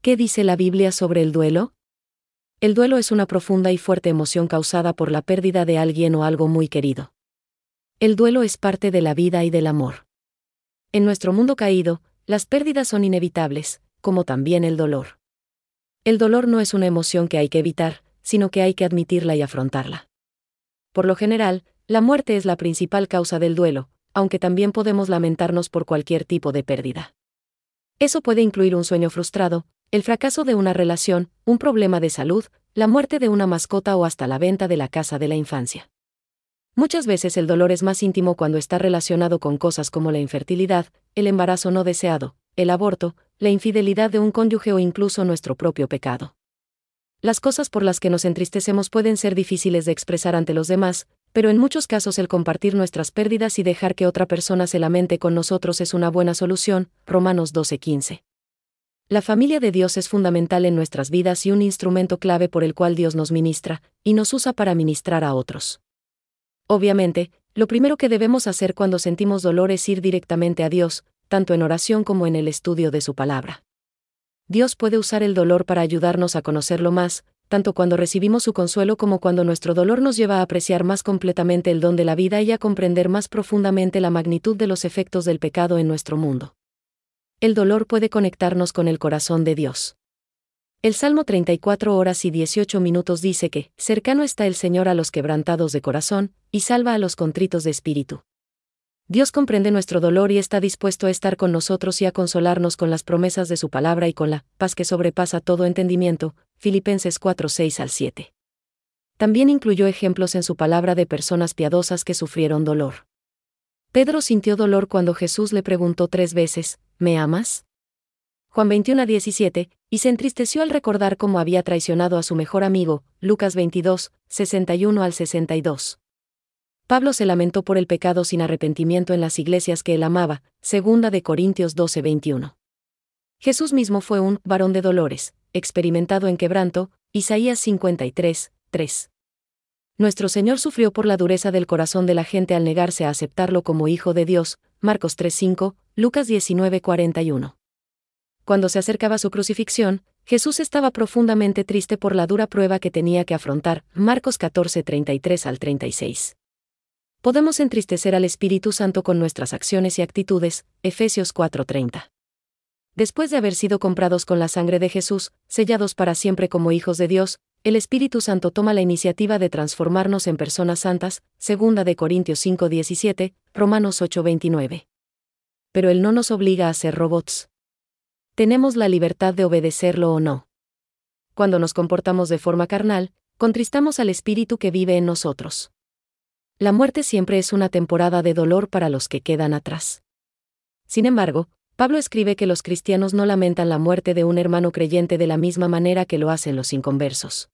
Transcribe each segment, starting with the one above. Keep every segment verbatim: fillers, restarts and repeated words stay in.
¿Qué dice la Biblia sobre el duelo? El duelo es una profunda y fuerte emoción causada por la pérdida de alguien o algo muy querido. El duelo es parte de la vida y del amor. En nuestro mundo caído, las pérdidas son inevitables, como también el dolor. El dolor no es una emoción que hay que evitar, sino que hay que admitirla y afrontarla. Por lo general, la muerte es la principal causa del duelo, aunque también podemos lamentarnos por cualquier tipo de pérdida. Eso puede incluir un sueño frustrado, el fracaso de una relación, un problema de salud, la muerte de una mascota o hasta la venta de la casa de la infancia. Muchas veces el dolor es más íntimo cuando está relacionado con cosas como la infertilidad, el embarazo no deseado, el aborto, la infidelidad de un cónyuge o incluso nuestro propio pecado. Las cosas por las que nos entristecemos pueden ser difíciles de expresar ante los demás, pero en muchos casos el compartir nuestras pérdidas y dejar que otra persona se lamente con nosotros es una buena solución. Romanos doce quince. La familia de Dios es fundamental en nuestras vidas y un instrumento clave por el cual Dios nos ministra, y nos usa para ministrar a otros. Obviamente, lo primero que debemos hacer cuando sentimos dolor es ir directamente a Dios, tanto en oración como en el estudio de su palabra. Dios puede usar el dolor para ayudarnos a conocerlo más, tanto cuando recibimos su consuelo como cuando nuestro dolor nos lleva a apreciar más completamente el don de la vida y a comprender más profundamente la magnitud de los efectos del pecado en nuestro mundo. El dolor puede conectarnos con el corazón de Dios. El Salmo treinta y cuatro horas y dieciocho minutos dice que, cercano está el Señor a los quebrantados de corazón, y salva a los contritos de espíritu. Dios comprende nuestro dolor y está dispuesto a estar con nosotros y a consolarnos con las promesas de su palabra y con la paz que sobrepasa todo entendimiento, Filipenses cuatro seis al siete. También incluyó ejemplos en su palabra de personas piadosas que sufrieron dolor. Pedro sintió dolor cuando Jesús le preguntó tres veces, ¿me amas? Juan veintiuno a diecisiete, y se entristeció al recordar cómo había traicionado a su mejor amigo, Lucas veintidós, sesenta y uno al sesenta y dos. Pablo se lamentó por el pecado sin arrepentimiento en las iglesias que él amaba, segunda de Corintios doce veintiuno. Jesús mismo fue un varón de dolores, experimentado en quebranto, Isaías cincuenta y tres, tres. Nuestro Señor sufrió por la dureza del corazón de la gente al negarse a aceptarlo como Hijo de Dios, Marcos tres cinco, Lucas diecinueve cuarenta y uno. Cuando se acercaba su crucifixión, Jesús estaba profundamente triste por la dura prueba que tenía que afrontar, Marcos catorce treinta y tres al treinta y seis. Podemos entristecer al Espíritu Santo con nuestras acciones y actitudes, Efesios cuatro treinta. Después de haber sido comprados con la sangre de Jesús, sellados para siempre como hijos de Dios, el Espíritu Santo toma la iniciativa de transformarnos en personas santas, segunda de Corintios cinco diecisiete, Romanos ocho veintinueve. Pero Él no nos obliga a ser robots. Tenemos la libertad de obedecerlo o no. Cuando nos comportamos de forma carnal, contristamos al Espíritu que vive en nosotros. La muerte siempre es una temporada de dolor para los que quedan atrás. Sin embargo, Pablo escribe que los cristianos no lamentan la muerte de un hermano creyente de la misma manera que lo hacen los inconversos.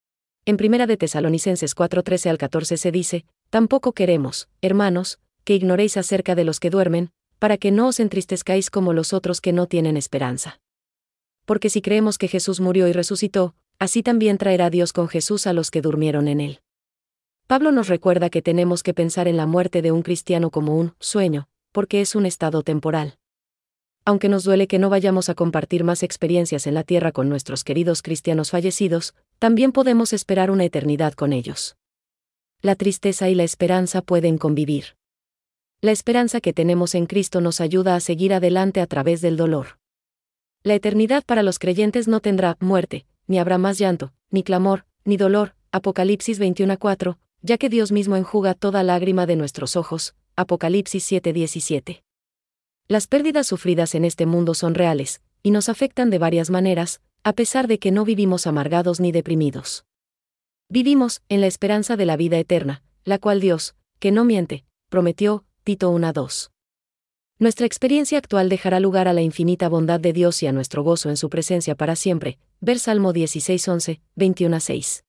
En Primera de Tesalonicenses cuatro trece al catorce se dice, tampoco queremos, hermanos, que ignoréis acerca de los que duermen, para que no os entristezcáis como los otros que no tienen esperanza. Porque si creemos que Jesús murió y resucitó, así también traerá Dios con Jesús a los que durmieron en él. Pablo nos recuerda que tenemos que pensar en la muerte de un cristiano como un sueño, porque es un estado temporal. Aunque nos duele que no vayamos a compartir más experiencias en la tierra con nuestros queridos cristianos fallecidos, también podemos esperar una eternidad con ellos. La tristeza y la esperanza pueden convivir. La esperanza que tenemos en Cristo nos ayuda a seguir adelante a través del dolor. La eternidad para los creyentes no tendrá muerte, ni habrá más llanto, ni clamor, ni dolor, Apocalipsis veintiuno cuatro, ya que Dios mismo enjuga toda lágrima de nuestros ojos, Apocalipsis siete diecisiete. Las pérdidas sufridas en este mundo son reales, y nos afectan de varias maneras, a pesar de que no vivimos amargados ni deprimidos. Vivimos en la esperanza de la vida eterna, la cual Dios, que no miente, prometió, Tito uno dos. Nuestra experiencia actual dejará lugar a la infinita bondad de Dios y a nuestro gozo en su presencia para siempre, ver Salmo dieciséis once, veintiuno seis.